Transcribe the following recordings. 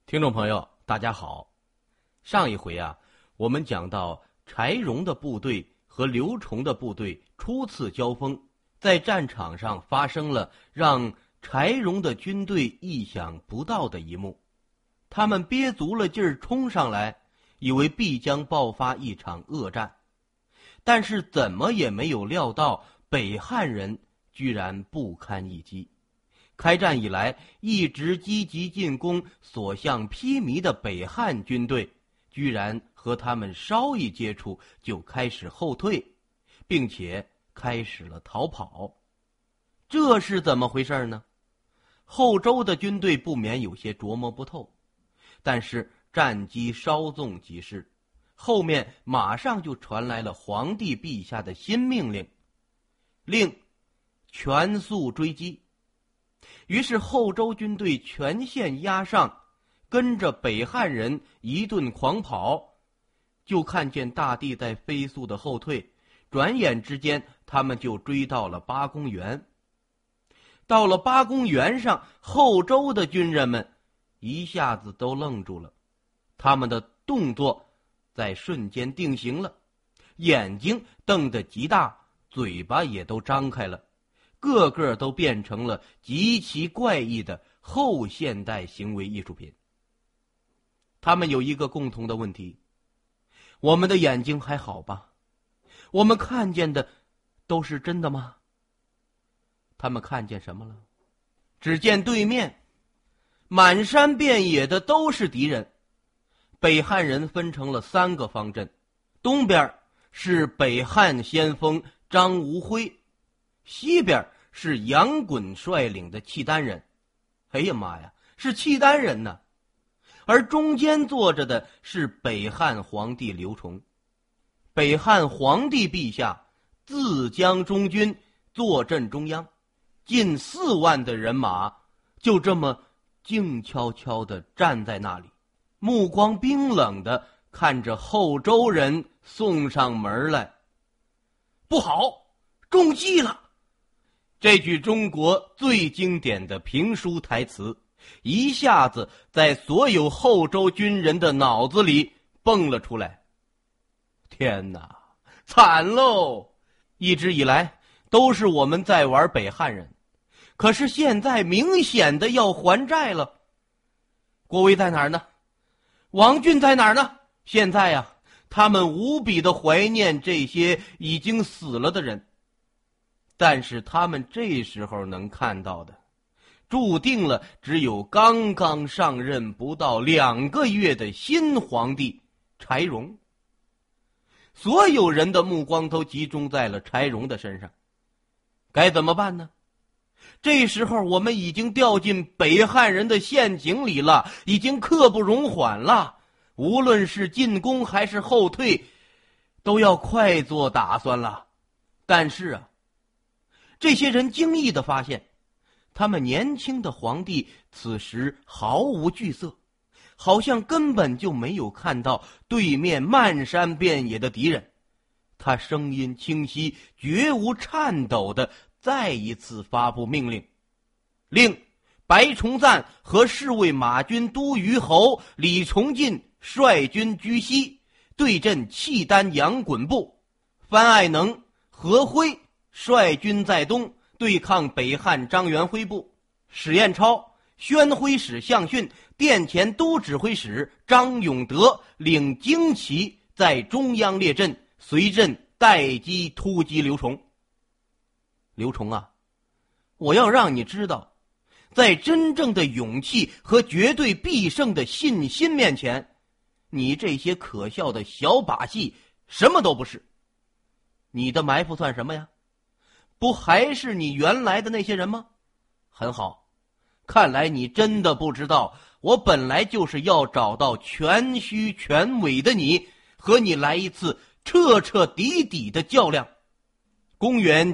听众朋友，大家好。上一回我们讲到柴荣的部队和刘崇的部队初次交锋，在战场上发生了让柴荣的军队意想不到的一幕。他们憋足了劲儿冲上来，以为必将爆发一场恶战，但是怎么也没有料到北汉人居然不堪一击。开战以来一直积极进攻、所向披靡的北汉军队，居然和他们稍一接触就开始后退，并且开始了逃跑。这是怎么回事呢？后周的军队不免有些琢磨不透，但是战机稍纵即逝，后面马上就传来了皇帝陛下的新命令，令全速追击。于是后周军队全线压上，跟着北汉人一顿狂跑，就看见大地在飞速的后退，转眼之间他们就追到了八公园。到了八公园上，后周的军人们一下子都愣住了，他们的动作在瞬间定型了，眼睛瞪得极大，嘴巴也都张开了，个个都变成了极其怪异的后现代行为艺术品。他们有一个共同的问题：我们的眼睛还好吧？我们看见的都是真的吗？他们看见什么了？只见对面满山遍野的都是敌人。北汉人分成了3个方阵，东边是北汉先锋张无辉，西边是杨衮率领的契丹人。哎呀妈呀，是契丹人呢！而中间坐着的是北汉皇帝刘崇。北汉皇帝陛下自将中军坐镇中央，近4万的人马就这么静悄悄地站在那里，目光冰冷地看着后周人送上门来。不好，中计了！这句中国最经典的评书台词一下子在所有后周军人的脑子里蹦了出来。天哪，惨喽！一直以来都是我们在玩北汉人，可是现在明显的要还债了。郭威在哪儿呢？王俊在哪儿呢？现在他们无比的怀念这些已经死了的人，但是他们这时候能看到的，注定了只有刚刚上任不到2个月的新皇帝柴荣。所有人的目光都集中在了柴荣的身上。该怎么办呢？这时候我们已经掉进北汉人的陷阱里了，已经刻不容缓了。无论是进攻还是后退，都要快做打算了。但是这些人惊异地发现，他们年轻的皇帝此时毫无惧色，好像根本就没有看到对面漫山遍野的敌人。他声音清晰，绝无颤抖地再一次发布命令，令白崇赞和侍卫马军都虞侯李崇进率军居西，对阵契丹杨衮部；范爱能、何辉率军在东，对抗北汉张元辉部；史彦超、宣徽使向训、殿前都指挥使张永德领旌旗在中央列阵，随阵待机突击刘崇。刘崇我要让你知道，在真正的勇气和绝对必胜的信心面前，你这些可笑的小把戏什么都不是。你的埋伏算什么呀？不还是你原来的那些人吗？很好，看来你真的不知道，我本来就是要找到全虚全伪的你，和你来一次彻彻底底的较量。公元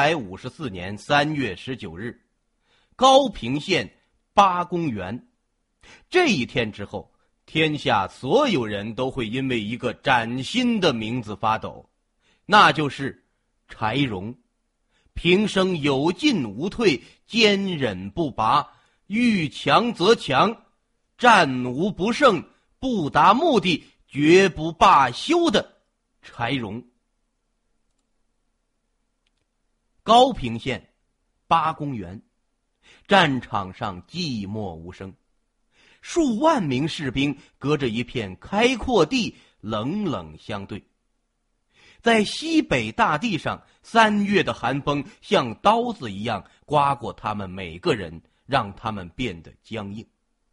954年3月19日，高平县八公园。这一天之后，天下所有人都会因为一个崭新的名字发抖，那就是柴荣。平生有进无退，坚忍不拔，遇强则强， 战无不胜，不达目的绝不罢休的柴荣。高平县八公园，战场上寂寞无声，数万名士兵隔着一片开阔地冷冷相对。在西北大地上，3月的寒风像刀子一样刮过他们每个人，让他们变得僵硬。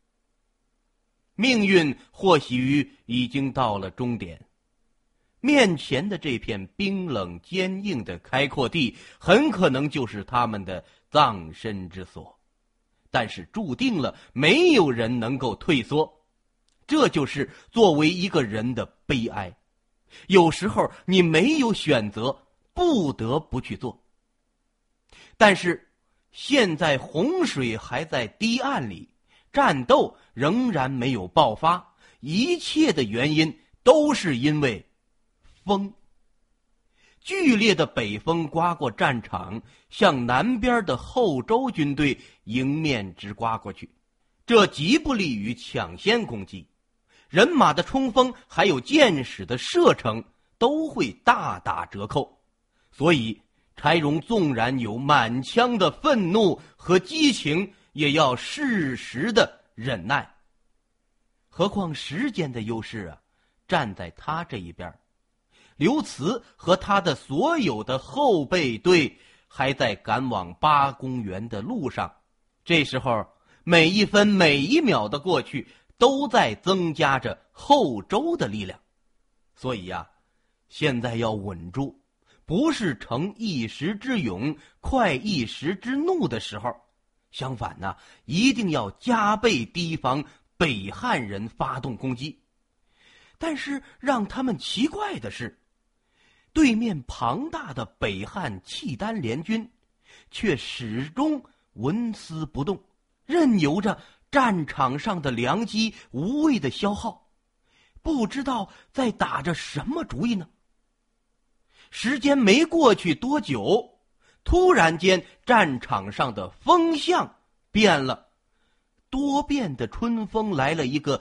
命运或许已经到了终点，面前的这片冰冷坚硬的开阔地很可能就是他们的葬身之所，但是注定了没有人能够退缩，这就是作为一个人的悲哀。有时候你没有选择，不得不去做。但是现在洪水还在堤岸里，战斗仍然没有爆发，一切的原因都是因为风。剧烈的北风刮过战场，向南边的后周军队迎面直刮过去，这极不利于抢先攻击。人马的冲锋还有箭矢的射程都会大打折扣，所以柴荣纵然有满腔的愤怒和激情，也要适时的忍耐。何况时间的优势啊，站在他这一边。刘慈和他的所有的后备队还在赶往八公园的路上，这时候每一分每一秒的过去，都在增加着后周的力量。所以呀，现在要稳住，不是成一时之勇，快一时之怒的时候。相反呢，一定要加倍提防北汉人发动攻击。但是让他们奇怪的是，对面庞大的北汉契丹联军却始终纹丝不动，任由着战场上的良机无谓的消耗，不知道在打着什么主意呢。时间没过去多久，突然间战场上的风向变了，多变的春风来了一个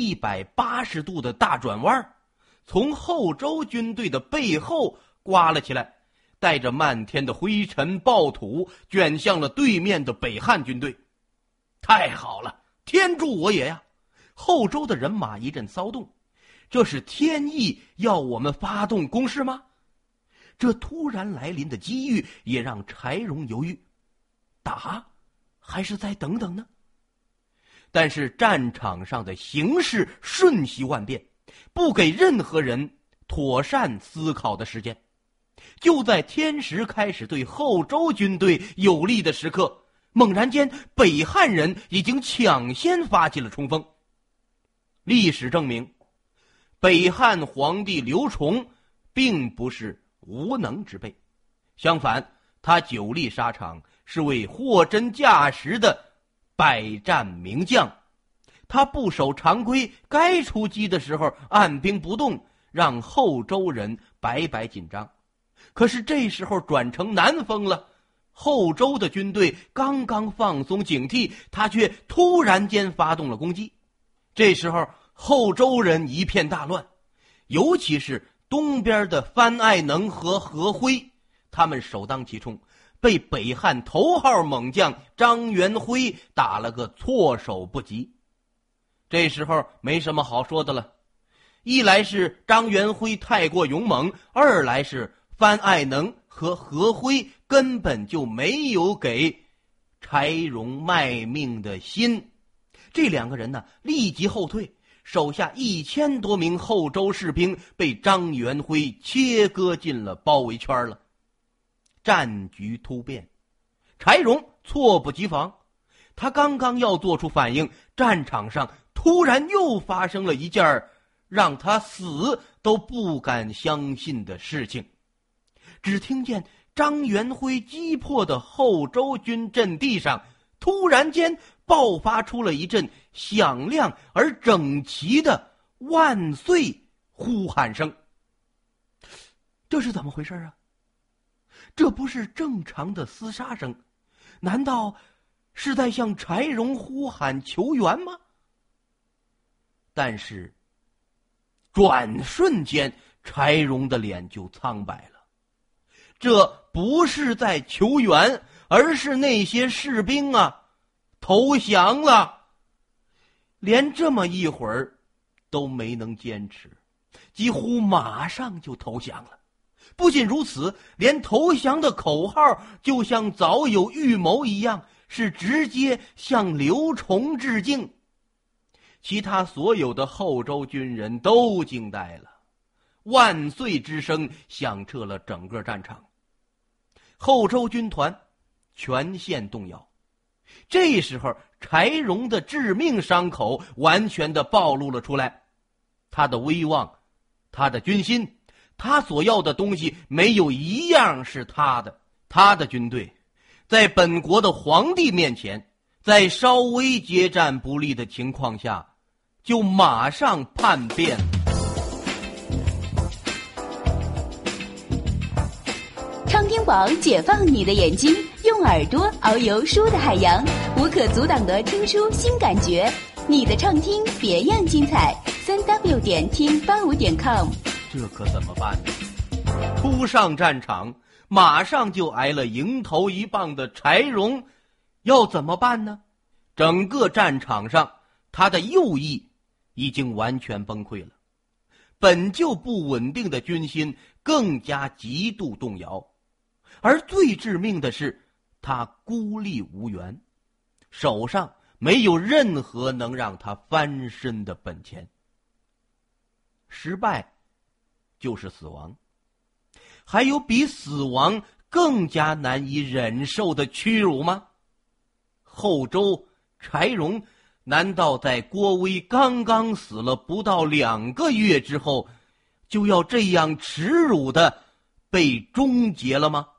180度的大转弯，从后周军队的背后刮了起来，带着漫天的灰尘暴土卷向了对面的北汉军队。太好了，天助我也呀！后周的人马一阵骚动，这是天意要我们发动攻势吗？这突然来临的机遇也让柴荣犹豫，打还是再等等呢？但是战场上的形势瞬息万变，不给任何人妥善思考的时间。就在天时开始对后周军队有利的时刻，猛然间北汉人已经抢先发起了冲锋。历史证明，北汉皇帝刘崇并不是无能之辈，相反，他久历沙场，是位货真价实的百战名将。他不守常规，该出击的时候按兵不动，让后周人白白紧张。可是这时候转成南风了，后周的军队刚刚放松警惕，他却突然间发动了攻击。这时候后周人一片大乱，尤其是东边的范爱能和何辉，他们首当其冲，被北汉头号猛将张元辉打了个措手不及。这时候没什么好说的了，一来是张元辉太过勇猛，二来是范爱能和何辉根本就没有给柴荣卖命的心。这两个人呢，立即后退，手下1000多名后周士兵被张元辉切割进了包围圈了。战局突变，柴荣措不及防，他刚刚要做出反应，战场上突然又发生了一件让他死都不敢相信的事情。只听见张元辉击破的后周军阵地上，突然间爆发出了一阵响亮而整齐的万岁呼喊声。这是怎么回事啊？这不是正常的厮杀声，难道是在向柴荣呼喊求援吗？ 但是转瞬间柴荣的脸就苍白了。这不是在求援，而是那些士兵投降了。连这么一会儿都没能坚持，几乎马上就投降了。不仅如此，连投降的口号就像早有预谋一样，是直接向刘崇致敬。其他所有的后周军人都惊呆了，万岁之声响彻了整个战场。后周军团全线动摇。这时候柴荣的致命伤口完全的暴露了出来，他的威望，他的军心，他所要的东西没有一样是他的。他的军队在本国的皇帝面前，在稍微接战不利的情况下，就马上叛变。 畅听网解放你的眼睛，用耳朵遨游书的海洋，无可阻挡的听书新感觉。你的畅听别样精彩，3w 点听85.com。 这可怎么办呢？初上战场，马上就挨了迎头一棒的柴荣，要怎么办呢？整个战场上，他的右翼已经完全崩溃了，本就不稳定的军心更加极度动摇。而最致命的是，他孤立无援，手上没有任何能让他翻身的本钱。失败就是死亡，还有比死亡更加难以忍受的屈辱吗？后周柴荣难道在郭威刚刚死了不到2个月之后，就要这样耻辱的被终结了吗？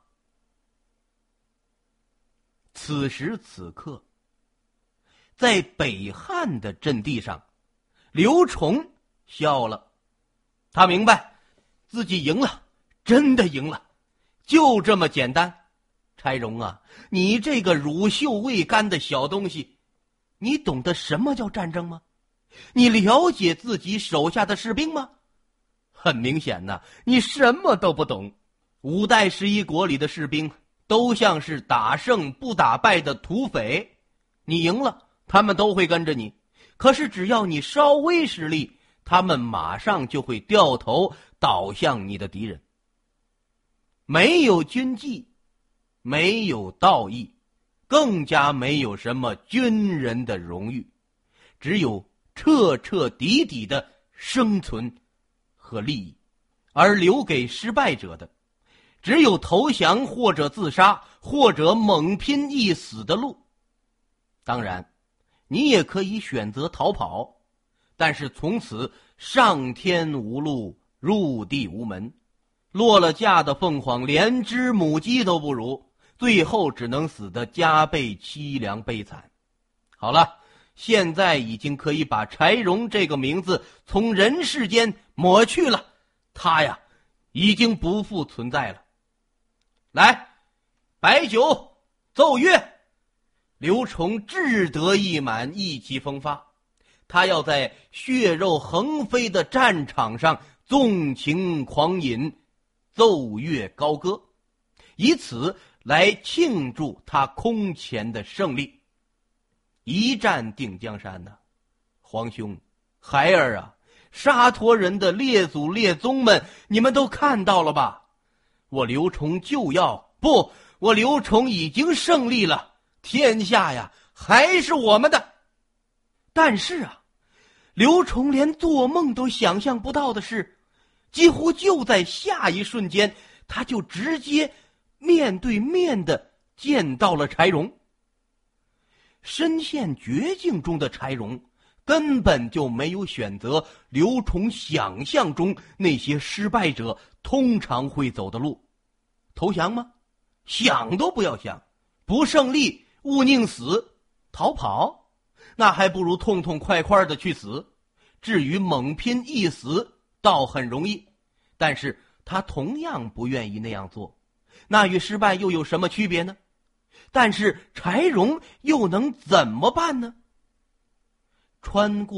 此时此刻，在北汉的阵地上，刘崇笑了。他明白自己赢了，真的赢了，就这么简单。柴荣啊，你这个乳臭未干的小东西，你懂得什么叫战争吗？你了解自己手下的士兵吗？很明显呐，你什么都不懂。五代11国里的士兵都像是打胜不打败的土匪，你赢了，他们都会跟着你，可是只要你稍微失利，他们马上就会掉头倒向你的敌人。没有军纪，没有道义，更加没有什么军人的荣誉，只有彻彻底底的生存和利益。而留给失败者的，只有投降或者自杀或者猛拼一死的路。当然你也可以选择逃跑，但是从此上天无路，入地无门，落了架的凤凰连只母鸡都不如，最后只能死得加倍凄凉悲惨。好了，现在已经可以把柴荣这个名字从人世间抹去了，他呀已经不复存在了。来，摆酒奏乐。刘崇志得意满，意气风发，他要在血肉横飞的战场上纵情狂饮，奏乐高歌，以此来庆祝他空前的胜利。一战定江山呐，皇兄孩儿啊，沙陀人的列祖列宗们，你们都看到了吧？我刘崇我刘崇已经胜利了，天下呀还是我们的。但是啊，刘崇连做梦都想象不到的是，几乎就在下一瞬间，他就直接面对面的见到了柴荣。身陷绝境中的柴荣根本就没有选择刘崇想象中那些失败者通常会走的路。投降吗？想都不要想。不胜利勿宁死。逃跑？那还不如痛痛快快的去死。至于猛拼一死倒很容易，但是他同样不愿意那样做。那与失败又有什么区别呢？但是柴荣又能怎么办呢？穿过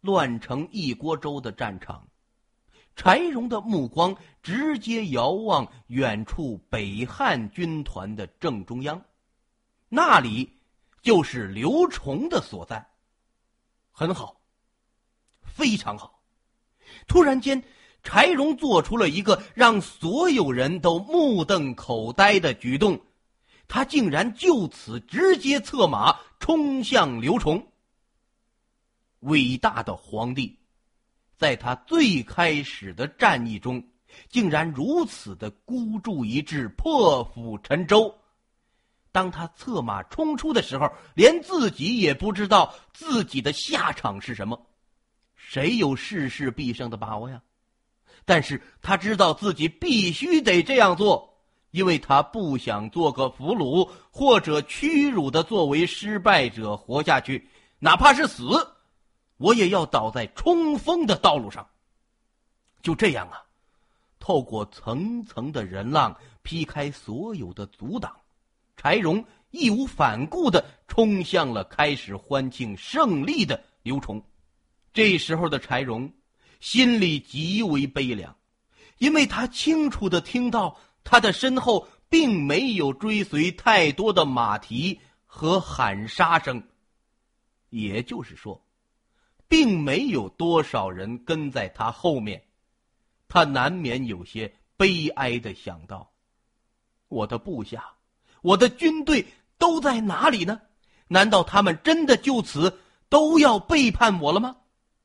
乱成一锅粥的战场，柴荣的目光直接遥望远处北汉军团的正中央，那里就是刘崇的所在。很好，非常好。突然间，柴荣做出了一个让所有人都目瞪口呆的举动，他竟然就此直接策马冲向刘崇。伟大的皇帝在他最开始的战役中竟然如此的孤注一掷，破釜沉舟。当他策马冲出的时候，连自己也不知道自己的下场是什么。谁有事事必胜的把握呀？但是他知道自己必须得这样做，因为他不想做个俘虏，或者屈辱的作为失败者活下去，哪怕是死，我也要倒在冲锋的道路上。就这样啊，透过层层的人浪，劈开所有的阻挡，柴荣义无反顾地冲向了开始欢庆胜利的刘崇。这时候的柴荣心里极为悲凉，因为他清楚地听到他的身后并没有追随太多的马蹄和喊杀声，也就是说，并没有多少人跟在他后面。他难免有些悲哀地想到，我的部下，我的军队都在哪里呢？难道他们真的就此都要背叛我了吗？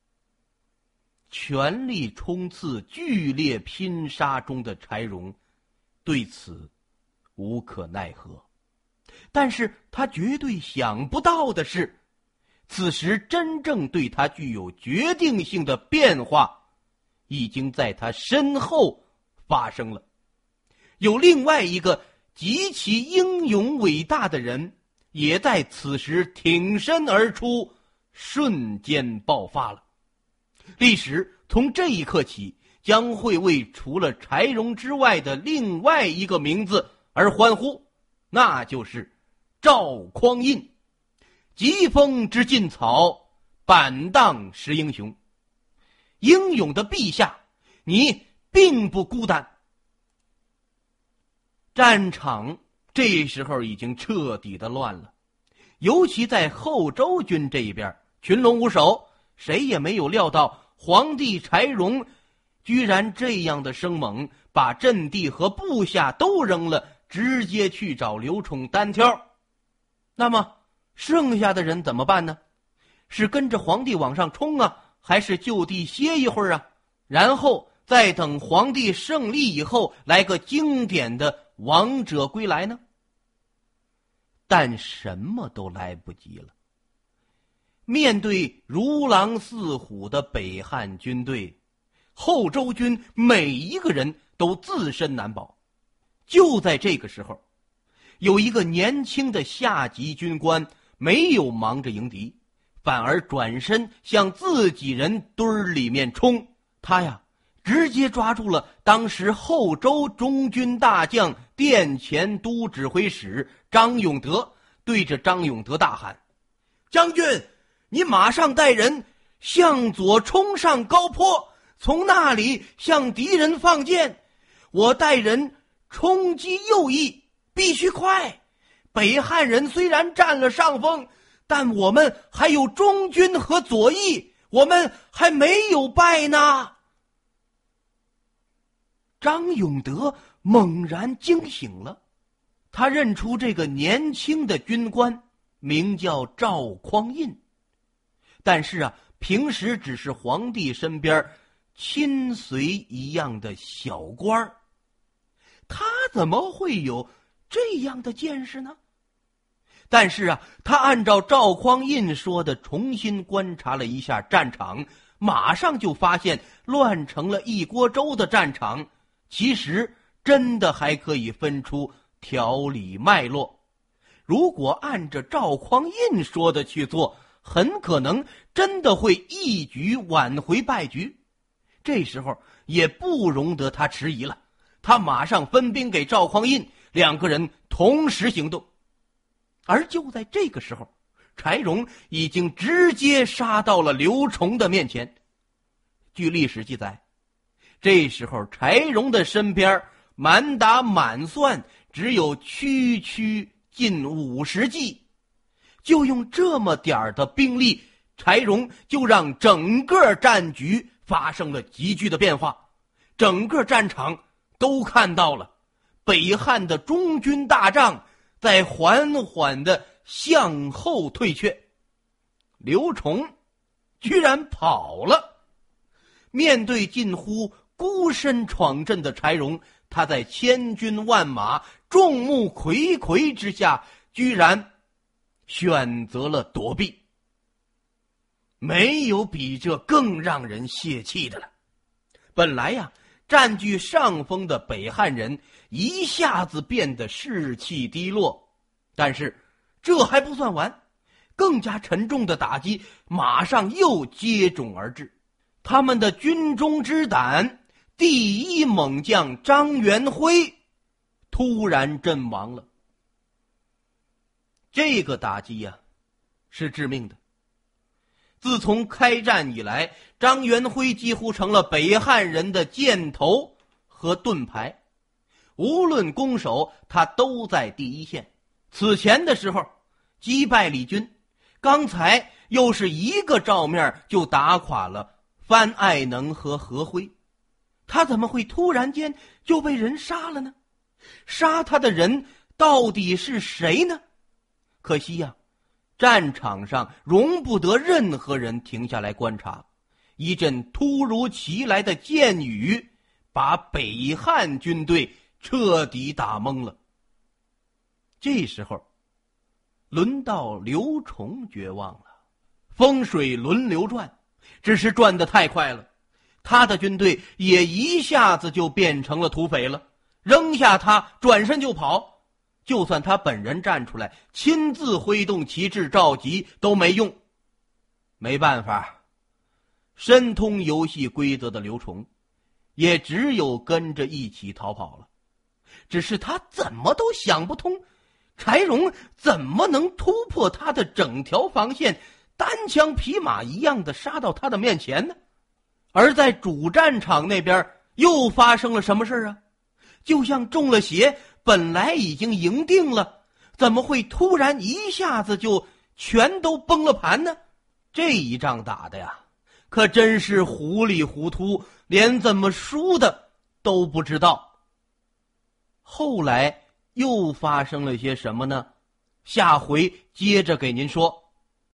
全力冲刺、剧烈拼杀中的柴荣对此无可奈何，但是他绝对想不到的是，此时真正对他具有决定性的变化已经在他身后发生了。有另外一个极其英勇伟大的人也在此时挺身而出，瞬间爆发了。历史从这一刻起将会为除了柴荣之外的另外一个名字而欢呼，那就是赵匡胤。疾风知劲草，板荡识英雄。英勇的陛下，你并不孤单。战场这时候已经彻底的乱了，尤其在后周军这一边，群龙无首，谁也没有料到皇帝柴荣居然这样的生猛，把阵地和部下都扔了，直接去找刘崇单挑。那么剩下的人怎么办呢？是跟着皇帝往上冲啊，还是就地歇一会儿啊，然后再等皇帝胜利以后来个经典的王者归来呢？但什么都来不及了。面对如狼似虎的北汉军队，后周军每一个人都自身难保。就在这个时候，有一个年轻的下级军官没有忙着迎敌，反而转身向自己人堆儿里面冲。他呀，直接抓住了当时后周中军大将殿前都指挥使张永德，对着张永德大喊：将军，你马上带人向左冲上高坡，从那里向敌人放箭，我带人冲击右翼，必须快。北汉人虽然占了上风，但我们还有中军和左翼，我们还没有败呢。张永德猛然惊醒了，他认出这个年轻的军官名叫赵匡胤，但是啊，平时只是皇帝身边亲随一样的小官儿，他怎么会有这样的见识呢？但是啊，他按照赵匡胤说的重新观察了一下战场，马上就发现乱成了一锅粥的战场其实真的还可以分出条理脉络。如果按着赵匡胤说的去做，很可能真的会一举挽回败局。这时候也不容得他迟疑了，他马上分兵给赵匡胤，两个人同时行动。而就在这个时候， 柴荣已经直接杀到了刘崇的面前。据历史记载，这时候柴荣的身边满打满算只有区近50骑，就用这么点儿的兵力，柴荣就让整个战局发生了急剧的变化。整个战场都看到了北汉的中军大帐在缓缓地向后退却，刘崇居然跑了。面对近乎孤身闯阵的柴荣，他在千军万马众目睽睽之下，居然选择了躲避。没有比这更让人泄气的了。本来呀，占据上风的北汉人一下子变得士气低落，但是这还不算完，更加沉重的打击马上又接踵而至。他们的军中之胆，第一猛将张元辉突然阵亡了。这个打击呀，是致命的。自从开战以来，张元辉几乎成了北汉人的箭头和盾牌，无论攻守，他都在第一线。此前的时候击败李军，刚才又是一个照面就打垮了范爱能和何辉，他怎么会突然间就被人杀了呢？杀他的人到底是谁呢？可惜呀，战场上容不得任何人停下来观察，一阵突如其来的箭雨把北汉军队彻底打懵了。这时候轮到刘崇绝望了。风水轮流转，只是转得太快了，他的军队也一下子就变成了土匪了，扔下他转身就跑。就算他本人站出来亲自挥动旗帜召集都没用。没办法，深通游戏规则的刘崇也只有跟着一起逃跑了。只是他怎么都想不通，柴荣怎么能突破他的整条防线，单枪匹马一样的杀到他的面前呢？而在主战场那边又发生了什么事啊？就像中了邪，本来已经赢定了，怎么会突然一下子就全都崩了盘呢？这一仗打的呀，可真是糊里糊涂，连怎么输的都不知道。后来又发生了些什么呢？下回接着给您说。